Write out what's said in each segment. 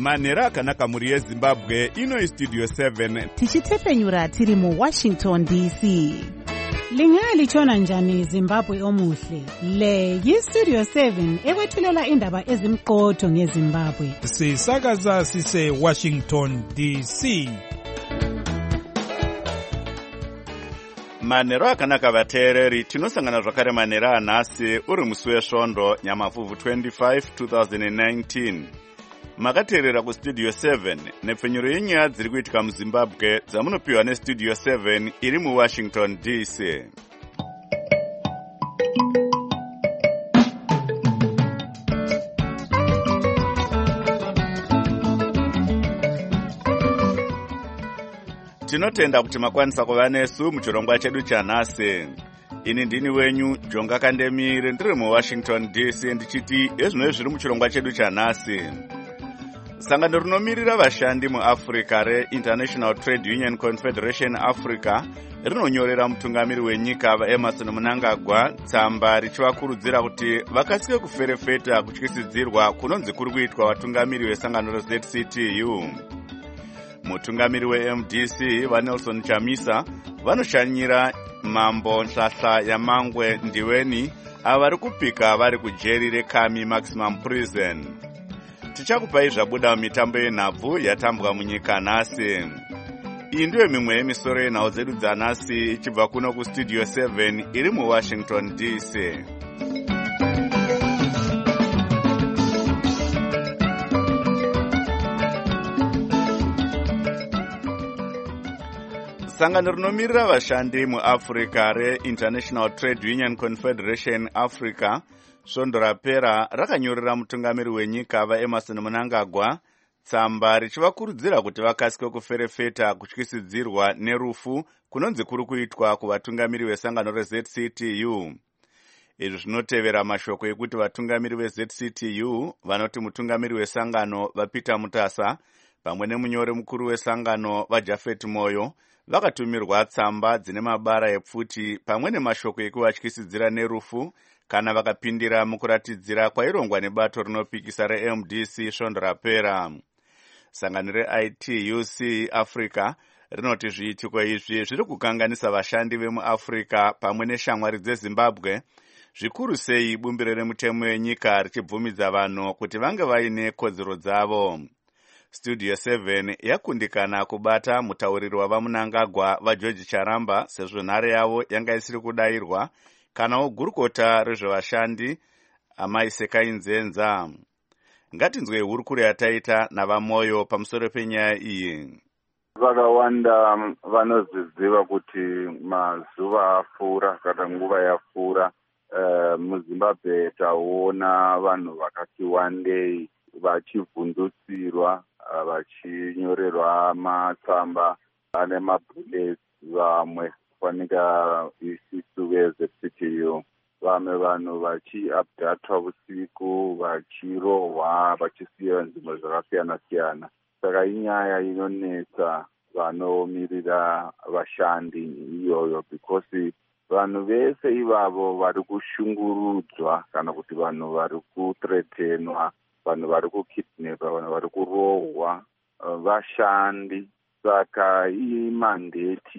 manhero akanaka mhuri yezimbabwe. Ino Studio 7 tichitefenyura tiri muWashington DC. Lingalitshona njani Zimbabwe omuhle? Le yiStudio 7 ekwethulela indaba ezimqotho ngeZimbabwe. Sisakaza sise Washington DC. manhero akanaka vateereri, tinosangana zvakare manhero anhasi uri musi wesvondo nyamavhuvhu 25 2019. Makateerera kuStudio 7 nepfenyuro yenyaya dziri kuitika muZimbabwe dzamunopiwa neStudio 7 iri muWashington DC. Tinotenda kuti makwanisa kuva nesu muchirongwa chedu chanhasi. Ini ndini wenyu Jonga Kandemire ndiri muWashington DC ndichiti ezvino zviri muchirongwa chedu chanhasi. Sangano rinomirira vashandi muAfrica reInternational Trade Union Confederation Africa rinonyorera mutungamiri wenyika vaEmmerson Mnangagwa tsamba richivakurudzira kuti vakasike kuferefeta kutyisidzirwa kunonzi kuri kuitwa vatungamiri vesangano reZCTU. Mutungamiri weMDC vaNelson Chamisa vanoshanyira mambo Nhlanhla Yamangwe Ndiweni avari kupika vari kujeri reKami Maximum Prison. Tichakupai zvabuda mumitambo yenhabvu yatambwa munyika nhasi. Iyi ndiyo mimwe yemisoro yenhau dzedu dzanhasi ichibva kuno kuStudio 7 iri muWashington DC. Sangano rinomirira vashandi muAfrica reInternational Trade Union Confederation Africa svondo rapera rakanyorera mutungamiri wenyika vaEmmerson Mnangagwa tsamba richivakurudzira kuti vakasike kuferefeta kutyisidzirwa nerufu kunonzi kuri kuitwa kuvatungamiri vesangano reZCTU. Izvi zvinotevera mashoko ekuti vatungamiri veZCTU vanoti mutungamiri wesangano vaPeter Mutasa pamwe nemunyori mukuru wesangano vaJafet Moyo vakatumirwa tsamba dzine mabara epfuti pamwe nemashoko ekuvatyisidzira nerufu kana vakapindira mukuratidzira kwairongwa nebato rinopikisa reMDC svondo rapera. Sangano reITUC Africa rinoti zviitiko izvi zviri kukanganisa vashandi vemuAfrica pamwe neshamwari dzeZimbabwe, zvikuru sei bumbiro remutemo yenyika richibvumidza vanhu kuti vange vaine kodzero dzavo. Studio 7 yakundikana kubata mutauriri wavaMnangagwa vaGeorge Charamba sezvo nhare yavo yanga isiri kudayirwa kanawo gurukota rezvevashandi Amai Sekai Nzenza. Ngatinzwe hurukuro yataita navaMoyo pamusoro penyaya iyi. Vakawanda vanoziziva kuti mazuva afura kana nguva yafura muZimbabwe taona vanhu vakati wandei vachivhundutsirwa vachinyorerwa matsamba ane mabulets, vamwe kufanika isisu veZCTU, vamwe vanhu vachiabdatwa usiku, vachirohwa, vachisiyiwa nzvimbo zvakasiyana-siyana. Saka inyaya inonetsa vanomirira vashandi iyoyo, because vanhu vese ivavo vari kushungurudzwa kana kuti vanhu vari kuthreatenwa, vanhu vari kukidnepa, vanhu vari kurohwa vashandi. Saka imandate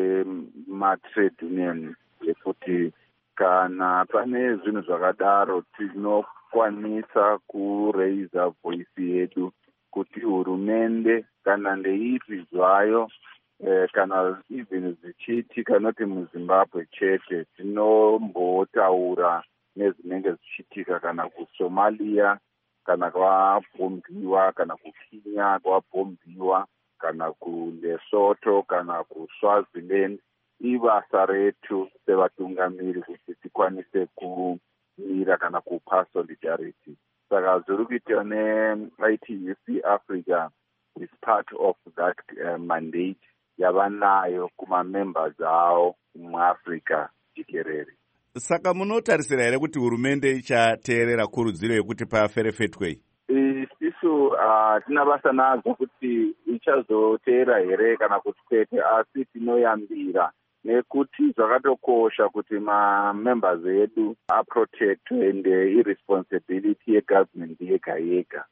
yematrade union yekuti kana pane zvinhu zvakadaro tinokwanisa kureisa voice yedu kuti hurumende kana ndeipi zvayo kana even zvichiitika noti muZimbabwe chete, tinombotaura nezvinenge zvichiitika kana kuSomalia kana kwabhombiwa, kana kuKenya kwabhombiwa, kana kuLesotho kana kuSwaziland. Ibasa retu sevatungamiri kuti tikwanise kumira kana kupa solidarity. Saka zviri kuitwa neITUC Africa is part of that mandate yavanayo kumamembers avo muAfrica jikerere. Saka munotarisira here kuti hurumende ichateerera kurudziro yekuti paferefetwe? Isisu tina basa nazo kuti ichazoteera here kana kuti kwete, asi tinoyambira nekuti zvakatokosha kuti mamembers edu aprotectwe and irresponsibility yegovernment yega yega.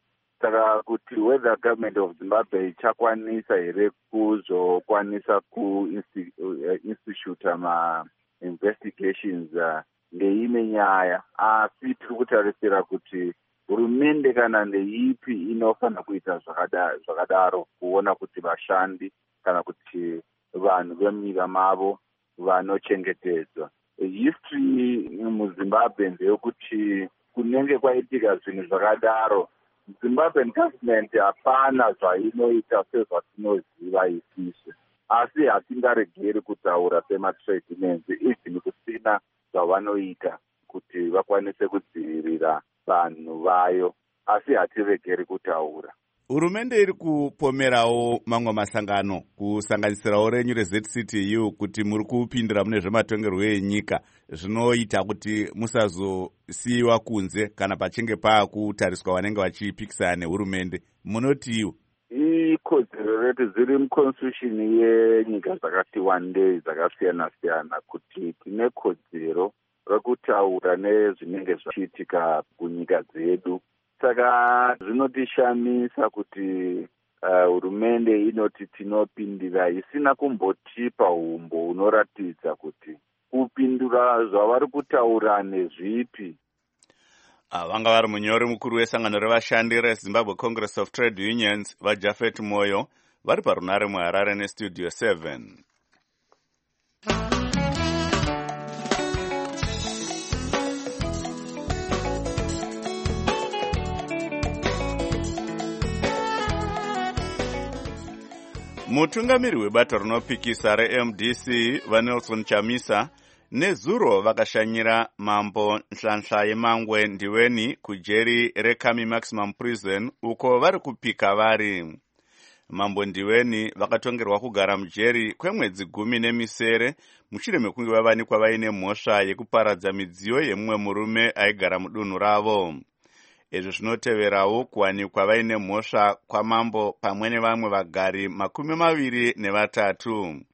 saka kuti whether government of Zimbabwe ichakwanisa here kuzokwanisa kuinstitute ma-investigations ndeimwe nyaya, asi tiri kutarisira kuti hurumende kana ndeipi inofanira kuita zvakadaro kuona kuti vashandi kana kuti vanhu vemunyika mavo vanochengetedzwa. History muZimbabwe ndeyekuti kunenge kwaitika zvinhu zvakadaro, Zimbabwean government hapana zvainoita sezvatinoziva isisu, asi hatingaregeri kutaura sema-trade unions even kusina zvavanoita kuti vakwanise kudzivirira vanhu vayo, asi hatiregeri kutaura. Hurumende iri kupomerawo mamwe masangano kusanganisirawo renyu reZCTU kuti muri kupindira mune zvematongerwo enyika zvinoita kuti musazosiyiwa kunze kana pachinge paakutariswa vanenge vachipikisana nehurumende. Munotiwo ikodzero retu dziri muconstitution yenyika dzakati wandei dzakasiyana-siyana kuti tine kodzero rekutaura nezvinenge zvachiitika kunyika dzedu. Saka zvinotishamisa kuti hurumende inoti tinopindira isina kumbotipa umbo unoratidza kuti kupindura zvavari kutaura nezvipi. Vanga vari munyori mukuru wesangano revashandi reZimbabwe Congress of Trade Unions vaJafet Moyo vari parunare muHarare neStudio 7. Mutungamiri webato rinopikisa reMDC vaNelson Chamisa nezuro vakashanyira mambo Nhlanhla Yemangwe Ndiweni kujeri reKami Maximum Prison uko vari kupika vari. Mambo Ndiweni vakatongerwa kugara mujeri kwemwedzi 10 mushure mekunge vavanikwa vaine mhosva yekuparadza midziyo yemumwe murume aigara mudunhu ravo. Izvi zvinoteverawo kuwanikwa vaine mhosva kwamambo pamwe nevamwe vagari 23.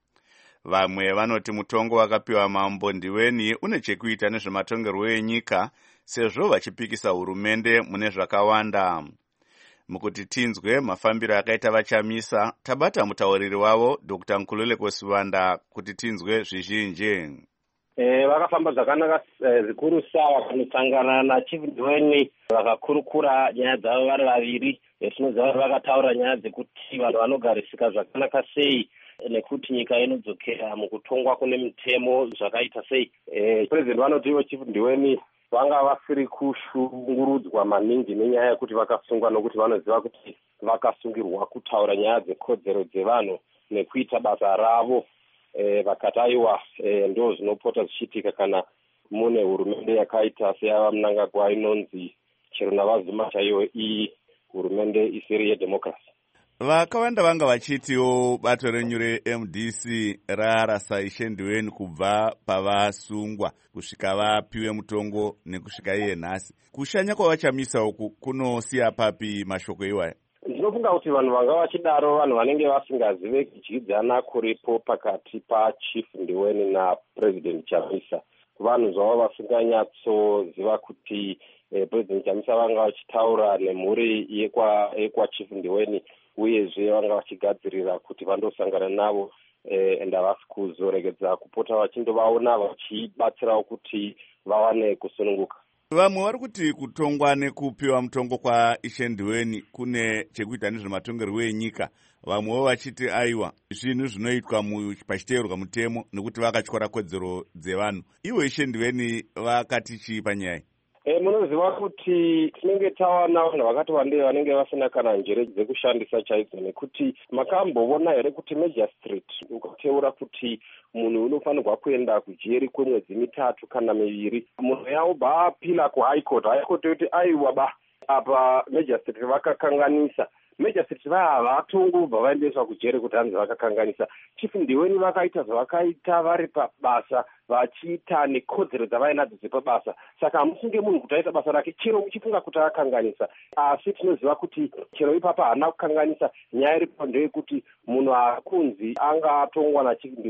Vamwe vanoti mutongo wakapiwa mambo Ndiweni une chekuita nezvematongerwo enyika sezvo vachipikisa hurumende mune zvakawanda. Mukuti tinzwe mafambiro akaita vaChamisa, tabata mutauriri wavo Dr. Nkululeko Sivanda kuti tinzwe zvizhinji. Vakafamba zvakanaka zvikuru sawa vanosangana naChief Ndiweni vakakurukura nyaya dzavo vari vaviri. Zvinoziva kuti vakataura nyaya dzekuti vanhu vanogarisika zvakanaka sei nekuti nyika inodzokera mukutongwa kune mitemo zvakaita sei. President vanoti ivo Chief Ndiweni vanga vasiri kushungurudzwa maningi nenyaya yekuti vakasungwa nokuti vanoziva kuti vakasungirwa kutaura nyaya dzekodzero dzevanhu nekuita basa ravo. Vakati aiwa ndo zvinopota zvichiitika kana mune hurumende yakaita seyava Mnangagwa inonzi chero navazuma chaiwo iyi hurumende isiri yedhemokrasi. Vakawanda vanga vachitiwo bato renyu reMDC rarasa Ishe Ndiweni kubva pavasungwa kusvika vapiwe mutongo nekusvika iye nhasi. Kushanya kwavaChamisa uku kunosiya papi mashoko iwaya? Ndinofunga kuti vanhu vanga vachidaro vanhu vanenge vasingazive kudyidzana kuripo pakati paChief Ndiweni naPresident Chamisa. Vanhu zvavo vasinganyatsoziva kuti President Chamisa vanga vachitaura nemhuri yekwaChief Ndiweni uyezve vanga vachigadzirira kuti vandosangana navo ende havasi kuzoregedza kupota vachindovaona vachibatsirawo kuti vawane kusununguka. Vamwe vari kuti kutongwa nekupiwa mutongo kwaIshe Ndiweni kune chekuita nezvematongerwo enyika. Vamwewo vachiti aiwa zvinhu zvinoitwa pachiteerwa mutemo nekuti vakatyora kodzero dzevanhu. Ivo Ishe Ndiweni vakati chii panyaya? Munoziva kuti tinenge tawana vanhu vakati wandei vanenge vasina kana njere dzekushandisa chaidzo, nekuti makamboona here kuti Magistrate ukateura kuti munhu unofanirwa kuenda kujeri kwemwedzi 3 kana 2, munhu yaubva apila kuHigh Court. High Court yoti aiwa apa Magistrate vakakanganisa. Magistrate vavatongobva vaendeswa kujeri kuti hanzi vakakanganisa. Chief Ndiweni vakaita zvavakaita vari pabasa vachiita nekodzero dzavainadzo dzepabasa. Saka hamusunge munhu kuti aita basa rake chero muchifunga kuti akanganisa. Asi tinoziva kuti chero ipapa haana kukanganisa. Nyaya iripo ndeyekuti munhu akunzi anga atongwa naChief Ndiweni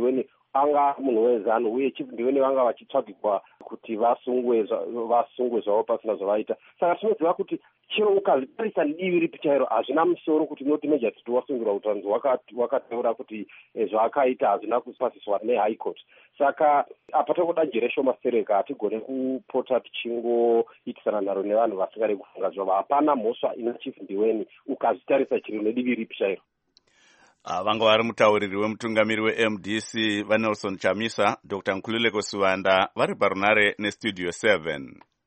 anga munhu wezanu uye chief ndivene vanga vachitsvagirwa kuti vasungwe zvavo pasina zvavaita. Saka tinoziva kuti chero ukazitarisa divi ripi chairo hazvina musoro kuti unoti Majesty wasungirwa utanzi wakataura kuti zvaakaita hazvina kupasiswa nehigh court. Saka apa toda njere shoma sereka hatigone kupota tichingoitisana nharo nevanhu vasingade kufunga zvavo. Hapana mhosva ina chief ndiweni ukazitarisa chiri nedivi ripi chairo. Vanga vari mutauriri wemutungamiri weMDC vaNelson Chamisa, Dr. Nkululeko Suvanda vari parunare nestudio 7.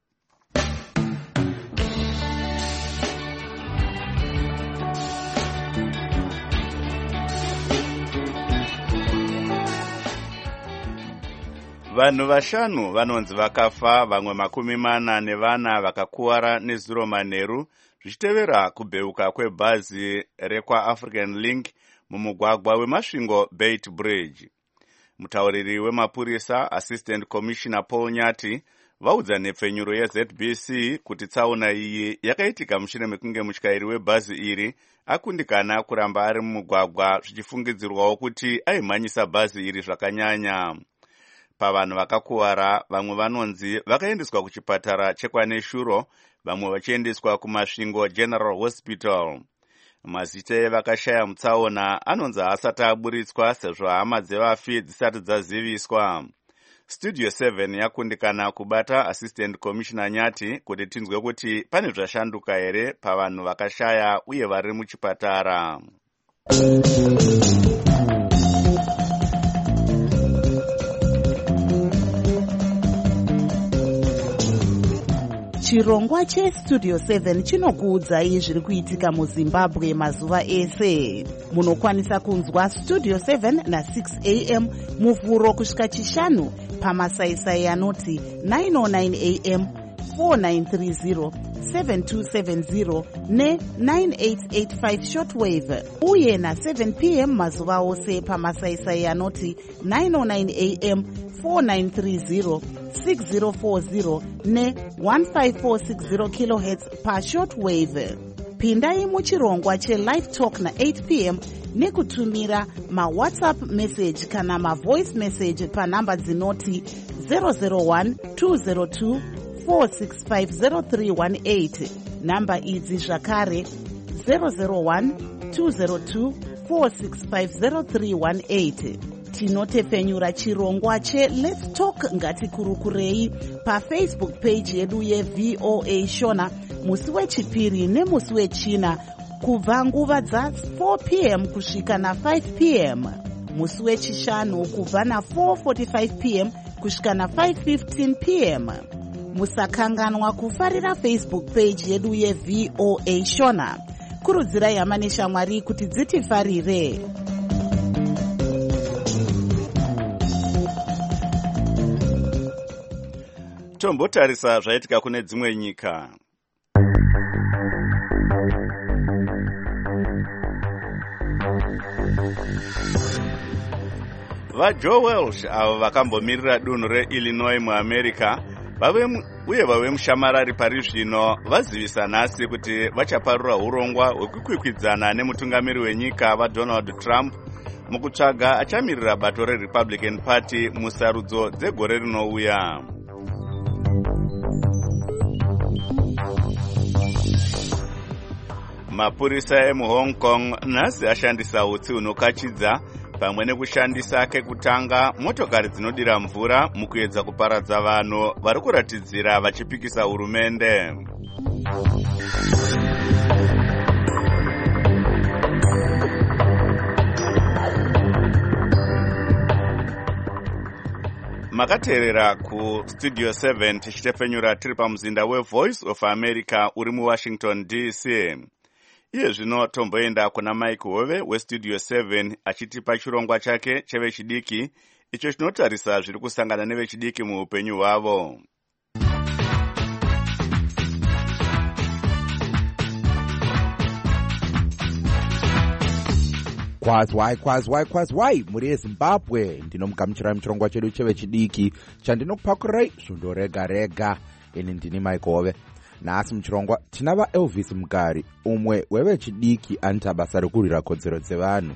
Vanhu vashanu vanonzi vakafa, vamwe 40 vakakuwara nezuro manheru zvichitevera kubheuka kwebhazi rekwa African Link mumugwagwa weMasvingo Beit Bridge. Mutauriri wemapurisa Assistant Commissioner Paul Nyati vaudza nhepfenyuro yeZBC kuti tsaona iyi yakaitika mushure mekunge mutyairi webhazi iri akundikana kuramba ari mumugwagwa zvichifungidzirwawo kuti aimhanyisa bhazi iri zvakanyanya. Pavanhu vakakuwara, vamwe vanonzi vakaendeswa kuchipatara chekwaNeshuro, vamwe vachiendeswa kuMasvingo General Hospital. Mazita evakashaya mutsaona anonzi haasati aburitswa sezvo hama dzevafi dzisati dzaziviswa. Studio 7 yakundikana kubata Assistant Commissioner Nyati kuti tinzwe kuti pane zvashanduka here pavanhu vakashaya uye vari muchipatara. Chirongwa cheStudio 7 chinokuudzai zviri kuitika muZimbabwe mazuva ese. Munokwanisa kunzwa Studio 7 na6 am muvhuro kusvika chishanu pamasaisai anoti 909 am, 4930, 7270 ne9885 shortwave, uye na7 pm mazuva ose pamasaisai anoti 909 am, 4930, 6040 ne1546 kHz pashortwave. Pindai muchirongwa chelive talk na8 pm nekutumira mawhatsapp message kana mavoice message panhamba dzinoti 001 202 4650318. Namba idzi zvakare 001 202 4650318. Tinotepfenyura chirongwa cheLet's Talk ngatikurukurei paFacebook page yedu yeVOA Shona musi wechipiri nemusi wechina kubva nguva dza4 pm kusvika na5 pm, musi wechishanu kubva na4:45 pm kusvika na5:15 pm. Musakanganwa kufarira Facebook page yedu yeVOA Shona. Kurudzirai hama neshamwari kuti dzitifarire. Tombotarisa zvaitika kune dzimwe nyika. VaJoe Welsh avo vakambomirira dunhu reIllinois muAmerica uye vave mushamarari pari zvino vazivisa nhasi kuti vachaparura urongwa hwekukwikwidzana nemutungamiri wenyika vaDonald Trump mukutsvaga achamirira bato reRepublican Party musarudzo dzegore rinouya. Mapurisa emuHong Kong nhasi ashandisa utsi hunokachidza pamwe nekushandisa kekutanga motokari dzinodira mvura mukuedza kuparadza vanhu vari kuratidzira vachipikisa hurumende. Makateerera kuStudio 7 tichitepfenyura tiri pamuzinda weVoice of America uri muWashington DC. Iye zvino tomboenda kuna Mike Hove weStudio 7 achitipa chirongwa chake chevechidiki icho chinotarisa zviri kusangana nevechidiki muupenyu hwavo. Kwazwai muri eZimbabwe, ndinomugamuchirai muchirongwa chedu chevechidiki chandinokupakurirai svondo rega rega. Ini ndini Mike Hove. Nhasi muchirongwa tina vaElvis Mugari, umwe wevechidiki anoita basa rekurwira kodzero dzevanhu.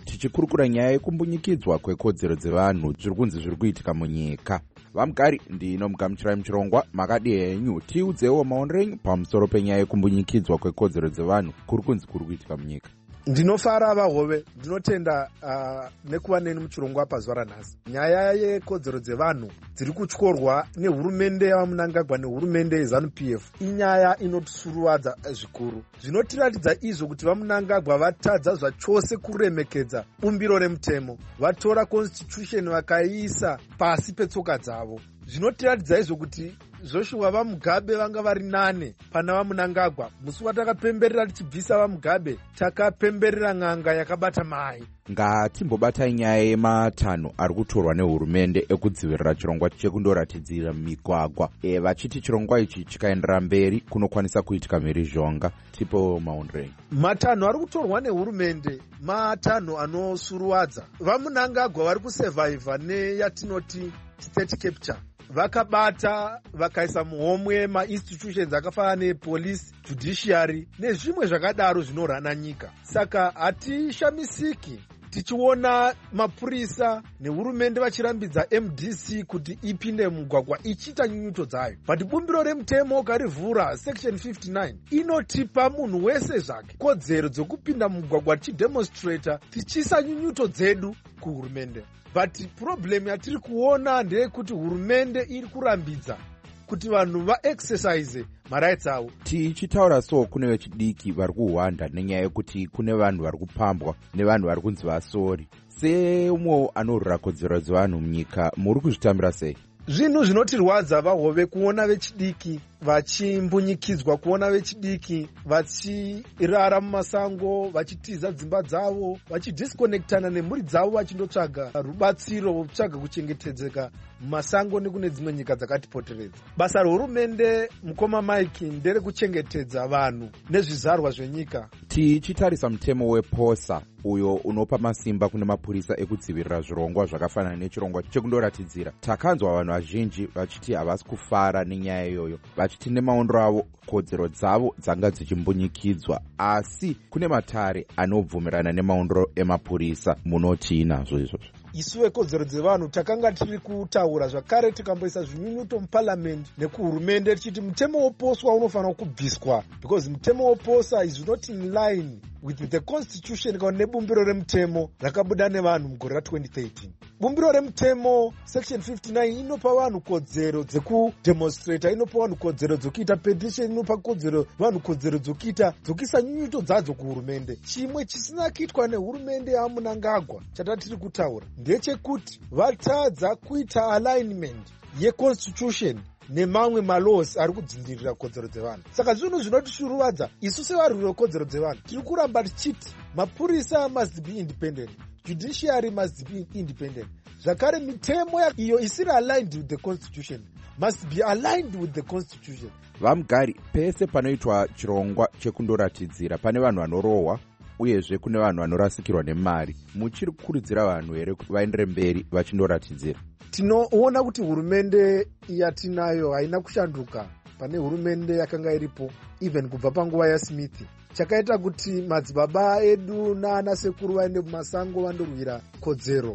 tichikurukura nyaya yekumbunyikidzwa kwekodzero dzevanhu zviri kunzi zviri kuitika munyika. Vamugari, ndinomugamuchirai muchirongwa, makadi henyu tiudzewo maonero enyu pamusoro penyaya yekumbunyikidzwa kwekodzero dzevanhu kuri kunzi kuri kuitika munyika. Ndinofara vahove, ndinotenda nekuva neni muchirongwa pazuva ranhasi. Nyaya yekodzero dzevanhu dziri kutyorwa nehurumende yavaMunangagwa nehurumende yeZANU-PF inyaya inotisuruvadza zvikuru. Zvinotiratidza izvo kuti vaMunangagwa vatadza zvachose kuremekedza bumbiro remutemo, vatora constitution vakaiisa pasi petsoka dzavo. Zvinotiratidza izvo kuti Joshua vaMugabe vanga vari nane pana vaMunangagwa. Musi watakapemberera tichibvisa vaMugabe, takapemberera ng'anga yakabata mai. Ngatimbobatai nyaya yematanho ari kutorwa nehurumende ekudzivirira chirongwa chekundoratidzira migwagwa. Vachiti chirongwa ichi chikaendera mberi kunokwanisa kuitika mhirizhonga. Tipo maonero. Matanho ari kutorwa nehurumende matanho anosuruwadza. VaMunangagwa vari kusevhaivha neyatinoti state capture. Vakabata vakaisa muhomwe ma-institutions akafanana nepolice, judiciary nezvimwe zvakadaro zvinorana nyika. Saka hatishamisiki tichiona mapurisa nehurumende vachirambidza MDC kuti ipinde mugwagwa ichiita nyunyuto dzayo. But bumbiro remutemo ukarivhura section 59 inotipa munhu wese zvake kodzero dzokupinda mugwagwa tichidemonstrata tichiisa nyunyuto dzedu kuhurumende. But problem yatiri kuona ndeyekuti hurumende iri kurambidza kuti vanhu vaexercise marights avo. Tichitaura so kune vechidiki vari kuhwanda nenyaya yekuti kune vanhu vari kupambwa nevanhu vari kunzi vasori. Seumwe anorwira kodzero dzevanhu munyika, muri kuzvitambira sei? Zvinhu zvinotirwadza vahove kuona vechidiki vachimbunyikidzwa, kuona vechidiki vachirara mumasango, vachitiza dzimba dzavo, vachidisconnectana nemhuri dzavo, vachindotsvaga rubatsiro, kutsvaga kuchengetedzeka mumasango nekune dzimwe nyika dzakatipoteredza. Basa rehurumende, mukoma Mike, ndere kuchengetedza vanhu nezvizarwa zvenyika. Tichitarisa mutemo weposa uyo unopa masimba kune mapurisa ekudzivirira zvirongwa zvakafanana nechirongwa chekundoratidzira, takanzwa vanhu vazhinji vachiti havasi kufara nenyaya iyoyo, vachiti nemaondero avo kodzero dzavo dzanga dzichimbunyikidzwa, asi kune matare anobvumirana nemaondero emapurisa. Munoti nazvo izvozvo? Isu vekodzero dzevanhu takanga tiri kutaura zvakare, tikamboisa zvinyunyuto muparliament nekuhurumende tichiti mutemo woposwa unofanira kubviswa, because mutemo woposa is not in line with the constitution kana nebumbiro remutemo rakabuda nevanhu mugore ra2013. Bumbiro remutemo section 59 inopa vanhu kodzero dzekudemonstrata, inopa vanhu kodzero dzokuita petition, inopa vanhu kodzero dzokuisa nyunyuto dzadzo kuhurumende. Chimwe chisina kuitwa nehurumende yaMunangagwa chatatiri kutaura ndechekuti vatadza kuita alignment yeconstitution nemamwe malaws ari kudzindirira kodzero dzevanhu. Saka zvinhu zvinotishuruvadza isu sevarwiri vekodzero dzevanhu. Tiri kuramba tichiti mapurisa must be independent, judiciary must be independent. Zvakare mitemo iyo isiri aligned with the constitution must be aligned with the constitution. Vamugari, pese panoitwa chirongwa chekundoratidzira pane vanhu vanorohwa uyezve kune vanhu vanorasikirwa nemari, muchiri kukurudzira vanhu here kuti vaendere mberi vachindoratidzira? Tinoona kuti hurumende yatinayo haina kushanduka pane hurumende yakanga iripo even kubva panguva yaSmith. Chakaita kuti madzibaba edu naana sekuru vaende mumasango vandorwira kodzero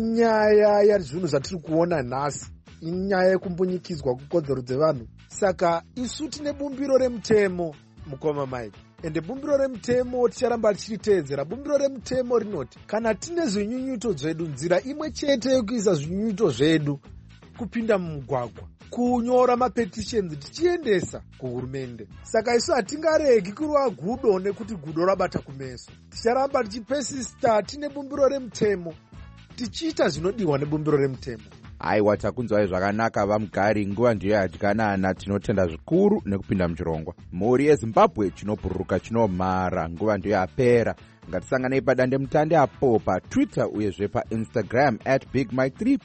inyaya yazvinhu zvatiri kuona nhasi, inyaya yekumbunyikidzwa kukodzero dzevanhu. Saka isu tine bumbiro remutemo, mukoma Mike, ende bumbiro remutemo ticharamba tichiteedzera. Bumbiro remutemo rinoti kana tine zvinyunyuto zvedu, nzira imwe chete yekuisa zvinyunyuto zvedu kupinda mumugwagwa, kunyora mapetitions tichiendesa kuhurumende. Saka isu hatingaregi kurwa gudo nekuti gudo rabata kumeso. Ticharamba tichipesista tine bumbiro remutemo, tichiita zvinodiwa nebumbiro remutemo. Aiwa, takunzwai zvakanaka Vamugari, nguva ndiyo yadyanana. Tinotenda zvikuru nekupinda muchirongwa. Mhuri yeZimbabwe chinobhururuka chinomhara, nguva ndiyo yapera. Ngatisanganei padande mutande apo paTwitter uyezve paInstagram @BigMike3,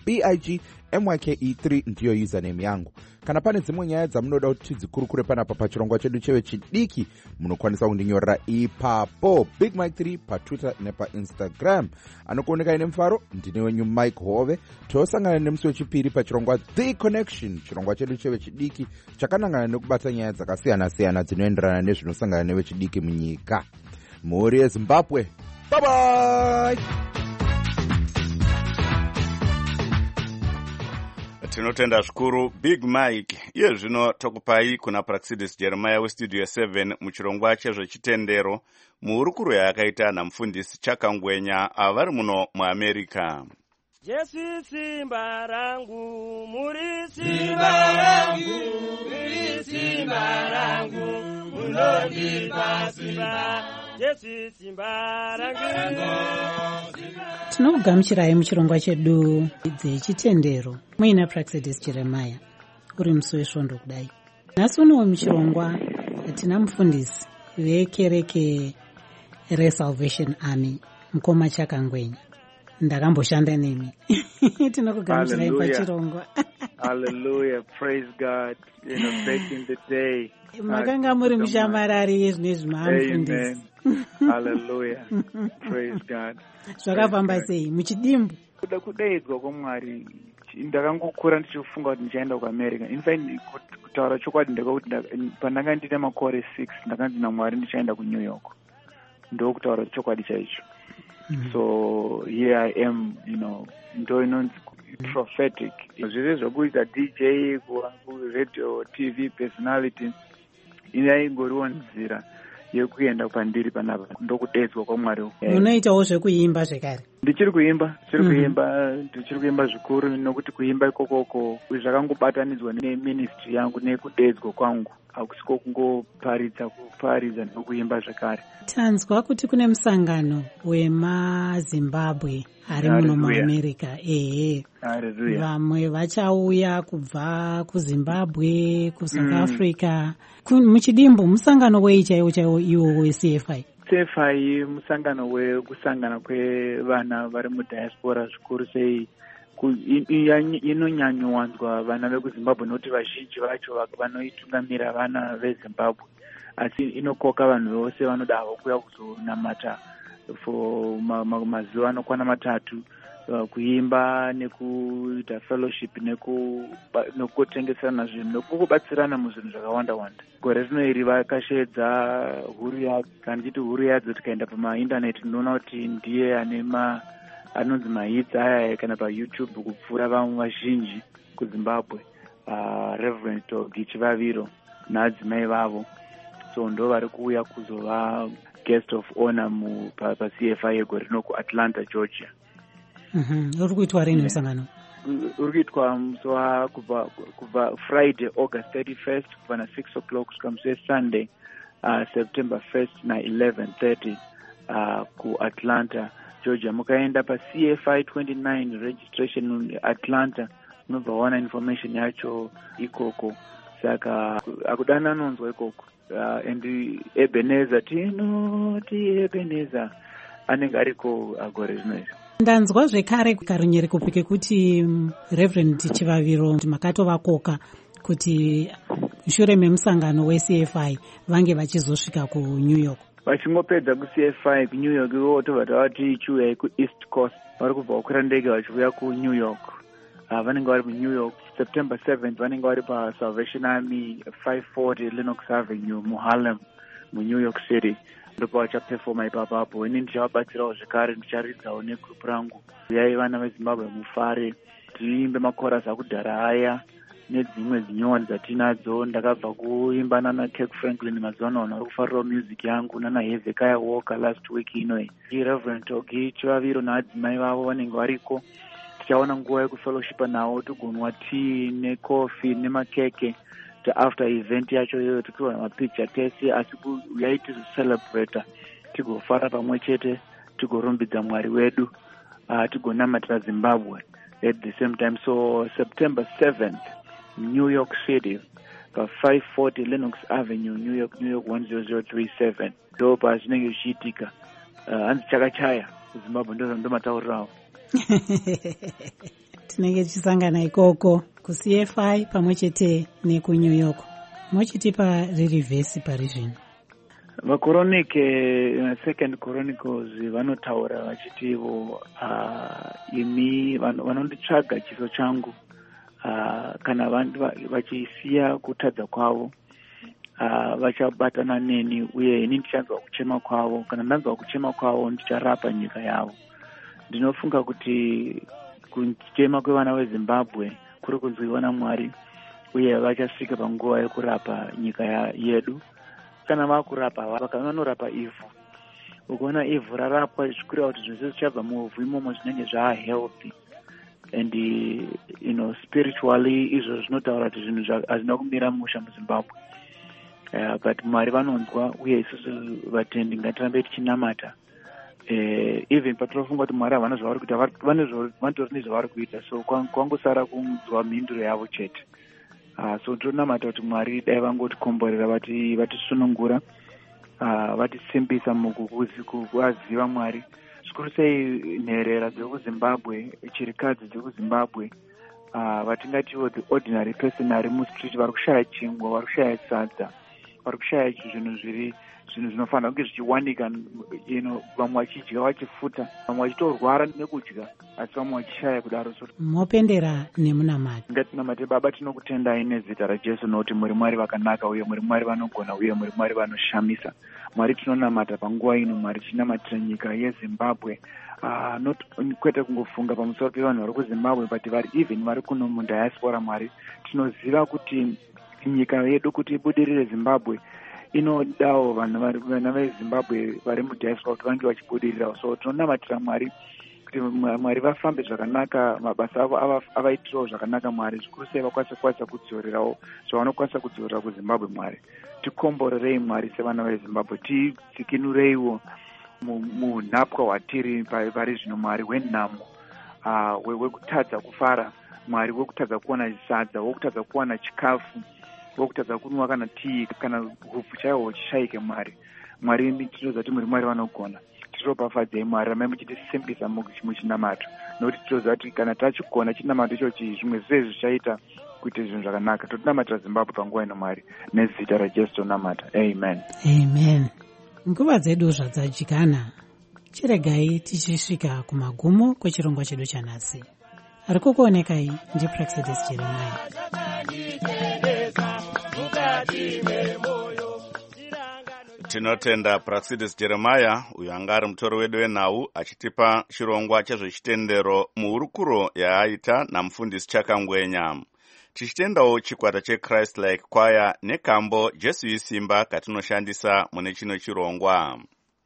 BigMyke3 ndiyo username yangu. Kana pane dzimwe nyaya dzamunoda kuti tidzikurukure panapa pachirongwa chedu chevechidiki, munokwanisa kundinyorera ipapo BigMike3 paTwitter nepaInstagram. Anokuoneka ine mufaro, ndine wenyu Mike Hove. Tosangana nemusi wechipiri pachirongwa The Connection, chirongwa chedu chevechidiki chakanangana nekubata nyaya dzakasiyana-siyana dzinoenderana nezvinosangana nevechidiki munyika. Mhuri yeZimbabwe Bye bye. Tinotenda zvikuru Big Mike. Iye zvino tokupai kuna Praxidis Jeremiah westudio 7 muchirongwa chezvechitendero muhurukuro yakaita namufundisi Chakangwenya avari muno muAmerica. Jesu simba rangu, muri simba rangu, muri simba rangu, munondipa simba. Jesu simba rangu. Tinokugamuchirai muchirongwa chedu dzechitendero muina Praxidis Jeremiah uri musi wesvondo kudai. Nhasi unowo muchirongwa tina mufundisi wekereke reSalvation Army mukoma Chakangwenya. Ndakamboshanda nemi. Tinokugamuchirai pachirongwa. Hallelujah, praise God, celebrating the day. Makanga muri mushamarari yezvinezvi maamufundisi. Hallelujah, praise God. Zvakafamba sei muchidimbu? Kuda kudaidzwa kwaMwari ndakangokura ndichifunga kuti ndichaenda kuAmerica. In fact, kutaura chokwadi ndakakuti pandanga ndine makore 6 ndakanzi naMwari ndichaenda kuNew York. Ndokutaura chokwadi chaicho. So here I am, ndo inonzi prophetic. Zvese zvokuita DJ, radio, TV personality, inaingoriwo nzira yekuenda pandiri panapa ndokudaidzwa kwaMwari. Munoitawo zvekuimba zvekare? Ndichiri kuimba zvikuru, nokuti kuimba ikokoko zvakangobatanidzwa neministry yangu nekudaidzwa kwangu, hakusiko kuparidza nokuimba zvekare. Tanzwa kuti kune musangano wemaZimbabwe ari muno muAmerica. Vamwe vachauya kubva kuZimbabwe, kuSouth Africa. Muchidimbu musangano wei chaiwo iwo weCFI? CFI musangano wekusangana kwevana vari mudiaspora zvikuru sei. Inonyanyowanzwa vana vekuZimbabwe nokuti vazhinji vacho vanoitungamira vana veZimbabwe, asi inokoka vanhu vose vanoda kuuya kuzonamata for mazuva anokwana 3, kuimba nekuita fellowship nekutengeserana zvinhu nekubatsirana muzvinhu zvakawanda wanda. Gore rino iri vakashedza huru yadzo, kana ndichiti huru yadzo tikaenda pamaindaneti ndinoona kuti ndiye anonzi mahits aya kana paYouTube kupfuura vamwe vazhinji kuZimbabwe, Reverend Togi Chivaviro naadzimai vavo. So ndo vari kuuya kuzova guest of honor paCFI yegore rino kuAtlanta, Georgia. Uri kuitwa rini musangano? Uri kuitwa kubva Friday August 31st kubva na 6 o'clock kusvika musi weSunday September 1st na 11:30 kuAtlanta, Georgia. Mukaenda paCFI 29 registration Atlanta munobva waona information yacho ikoko. Saka akudana anonzwa ikoko. And Ebenezer Ebenezer anenge ariko agore zvino. Ndanzwa zvekare karunyereko kekuti Reverend Chivaviro makatovakoka kuti shure memusangano weCFI vange vachizosvika kuNew York. Vachingopedza kuCFI kuNew York tobva tavati chiuya kuEast Coast, vari kubva kukwira ndege vachiuya kuNew York. Vanenge vari muNew York September 7th, vanenge vari paSalvation Army 540 Lenox Avenue muHarlem muNew York City. Ndipo vachaperforma ipapapo. Ini ndichavabatsirawo zvekare, ndicharidzawo negrupu rangu. Uyai vana veZimbabwe mufare, tiimbe makorasi akudhara aya nedzimwe zinyowani dzatinadzo. Ndakabva kuimba nana Kirk Franklin mazuva ano vari kufarirawo music yangu, nana Hezekiah Walker last week inoyi. Reverend Togi Chivaviro naadzimai vavo vanenge variko. Tichaona nguva yekufellowshipa nawo, tigonwa tea necoffee nemakeke. After event yacho iyoyo tikiwana mapicture tese, asi uyai tizocelebrata, tigofara pamwe chete, tigorumbidza Mwari wedu, tigonamatira Zimbabwe at the same time. So September 7th, New York City, pa 540 Lenox Avenue, New York 10037. Ndo pazvinenge zvichiitika. Hanzi chakachaya kuZimbabwe, ndo mataurirawo. Tinenge tichisangana ikoko kuCFI pamwe chete nekuNew York. Mochitipa riri vhesi pari zvino? VaChronicles, Second Chronicles vanotaura vachitivo imi vanonditsvaga chiso changu kana vantu vachisiya kutadza kwavo vachabatana neni uye ini ndichanzwa kuchema kwavo. Kana ndanzwa kuchema kwavo ndicharapa nyika yavo. Ndinofunga kuti kuchema kwevana veZimbabwe kuri kunzwiwa naMwari uye vachasvika panguva yekurapa nyika yedu. Kana vakurapa kana vanorapa ivhu, ukaona ivhu rarapwa zvichikurira kuti zvese zvichabva muvhu imomo zvinenge healthy and spiritually izvo zvinotaura kuti zvinhu hazvina kumira musha muZimbabwe. But Mwari vanonzwa uye isusu vatendi ngatirambe tichinamata. Even patinofunga kuti Mwari havana zvavari kuita, vanotori nezvavari kuita, so kwangosara kunzwa mhinduro yavo chete. So tonamata kuti Mwari dai vangotikomborera vatisunungura, vatisimbisa mukuziva Mwari. Zvikuru sei nherera dzekuZimbabwe, chirikadzi dzekuZimbabwe, vatingatiwo the ordinary person ari mustreet, vari kushaya chingwa, vari kushaya sadza, vari kushaya zvinhu zvinofanira kunge zvichiwanika, vamwe vachidya vachifuta, vamwe vachitorwara nekudya, asi vamwe vachishaya kudaro. Mopendera nemunamati. Ngatinamate. Baba, tinokutendai nezita raJesu nokuti muri Mwari vakanaka uye muri Mwari vanogona uye muri Mwari vanoshamisa. Mwari tinonamata panguva ino, Mwari tinamatira nyika yeZimbabwe. Kwete kungofunga pamusoro pevanhu vari kuZimbabwe, but vari kuno mudiaspora. Mwari tinoziva kuti nyika yedu kuti ibudirire Zimbabwe inodawo vana veZimbabwe vari mudiaspora kuti vange vachibudirirawo. So tinonamatira Mwari kuti Mwari vafambe zvakanaka, mabasa avo avaitirawo zvakanaka. Mwari zvikuru sei vakwanisa kudzorerawo zvavanokwanisa kudzorera kuZimbabwe. Mwari tikomborerei Mwari sevana veZimbabwe, tidzikinureiwo munhapwa hwatiri vari zvino Mwari wenhamo, wekutadza kufara Mwari, wekutadza kuwana sadza, wekutadza kuwana chikafu, wekutadza kunwa kana tii kana hupfu chaiho chishayike. Mwari tinoziva kuti muri Mwari vanogona. Tiropafadzei Mwari, ramai muchitisimbisa muchinamato, nokuti tinoziva kuti kana tachigona chinamato ichochi zvimwe zvese zvichaita kuita zvinhu zvakanaka. Totinamatira Zimbabwe panguva ino Mwari, nezita raJesu tonamata. Amen. Amen. Nguva dzedu zvadzadyana, chiregai tichisvika kumagumo kwechirongwa chedu chanhasi. Ari kukuonekai ndiPraxedis Jeremiah. Tinotenda Praxedis Jeremiah, uyo anga ari mutori wedu wenhau, achitipa chirongwa chezvechitendero muhurukuro yaaita namufundisi Chakangwenya. Tichitendawo chikwata cheChrist Like Choir nekambo Jesu isimba katinoshandisa mune chino chirongwa.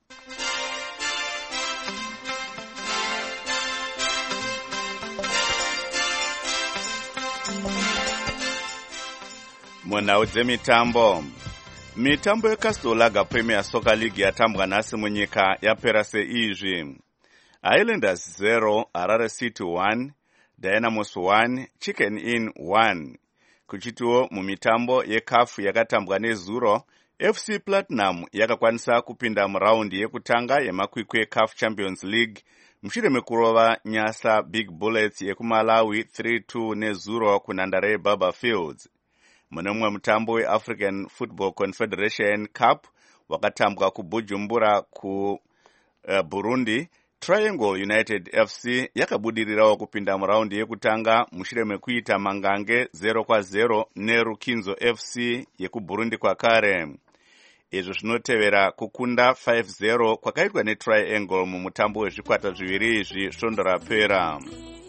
Munhau dzemitambo. Mitambo yeCastle Lager Premier Soccer League yatambwa nhasi munyika yapera seizvi: Highlanders 0, Harare City 1, Dynamos 1, Chicken Inn 1. Kuchitiwo mumitambo yeCAF yakatambwa nezuro, FC Platinum yakakwanisa kupinda muraundi yekutanga yemakwikwi eCAF Champions League mushure mekurova Nyasa Big Bullets yekuMalawi 3-2 nezuro kunhandare yeBaba Fields. Mune mumwe mutambo weAfrican Football Confederation Cup wakatambwa kuBujumbura Burundi, Triangle United FC yakabudirirawo kupinda muraundi yekutanga mushure mekuita mangange 0-0 neRukinzo FC yekuBurundi kwakare. Izvo zvinotevera kukunda 5-0 kwakaitwa neTriangle mumutambo wezvikwata zviviri izvi svondo rapera.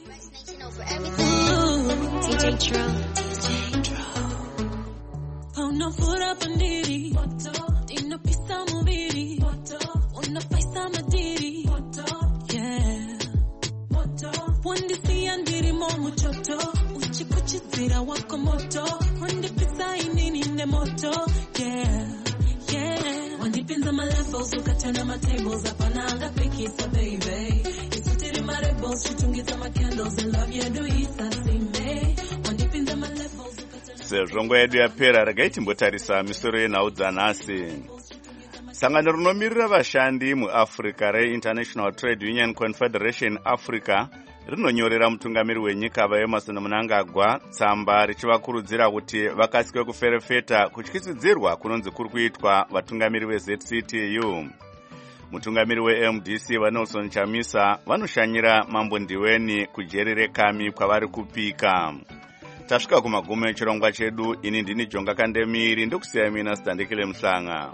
Unafura pandiri, inapisa mubiri, unafaisa madiri, yeah. Wandisi andiri momu choto, uchikuchizira wako moto, wandipisa inini ne moto, yeah, yeah. Wandipinza my levels, ukatana my tables, apananga pikisa baby. Isutiri my rebels, chitungisa my candles, and love you do isa sime. Wandipinza my levels. Sezvongo yedu yapera, regai timbotarisa misoro yenhau dzanhasi. Sangano rinomirira vashandi muAfrica reInternational Trade Union Confederation Africa rinonyorera mutungamiri wenyika vaEmmerson Mnangagwa tsamba richivakurudzira kuti vakasike kuferefeta kutyisidzirwa kunonzi kuri kuitwa vatungamiri veZCTU. Mutungamiri weMDC vaNelson Chamisa vanoshanyira Mambo Ndiweni kujeri reKami kwavari kupika. tasvika kumagumo echirongwa chedu. Ini ndini Jonga Kandemiri, ndokusiyai mina Sitandikile Muhlanga.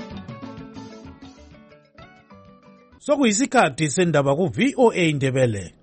Sokuyisikhathi sendaba ku VOA Ndebele.